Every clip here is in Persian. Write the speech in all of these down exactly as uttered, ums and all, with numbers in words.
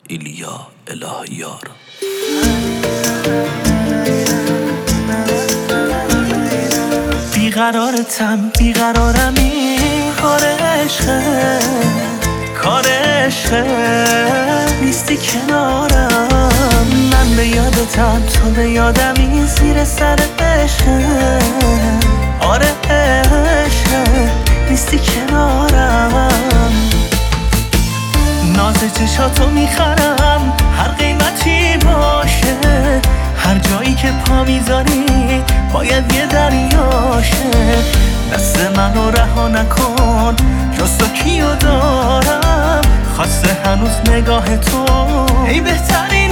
ایلیا الهیار. بیقرارتم بیقرارم، این کار عشقه، کار عشقه، نیستی کنارم. من به یادتم تو به یادم، این زیر سر عشقه، آره عشقه، نیستی کنارم. ناز چشاتو میخرم هر قیمتی باشه، هر جایی که پا میذاری باید یه دریاشه. دست منو رها نکن، جز تو کیو دارم، خواسته هنوز نگاه تو ای بهترین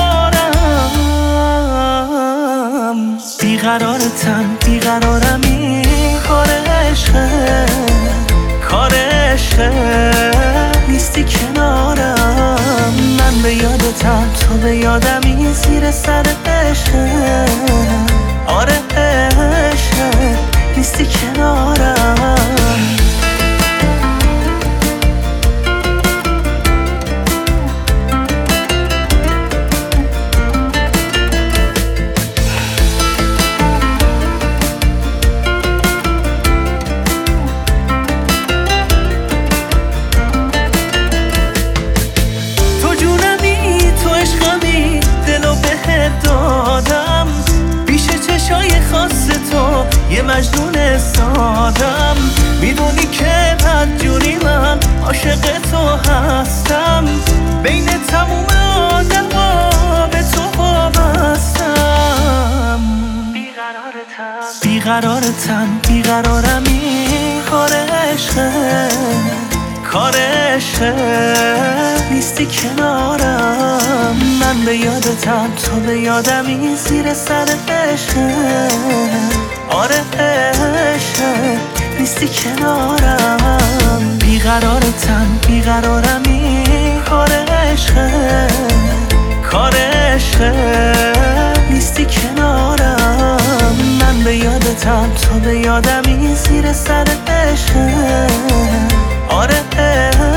یارم. بیقرارتم بیقرارم، این کار عشقه، کار عشقه، نیستی کنارم. من به یادتم تو به یادم، این زیر سر عشقه، آره عشقه، نیستی کنارم. یه مجنون سادم، میدونی که بدجوری من عاشق تو هستم. بین تموم آدم ها به تو وابستم. بیقرارتم بیقرارتم بیقرارم، این کار عشقه، کار عشقه، نیستی کنارم. من به یادتم تو به یادم، این زیر سر عشقه، آره عشقه، نیستی کنارم. بیقرارتم بیقرارم، این کار عشقه، کار عشقه، نیستی کنارم. من به یادتم تو به یادم، این زیر سر عشقه، آره عشقه.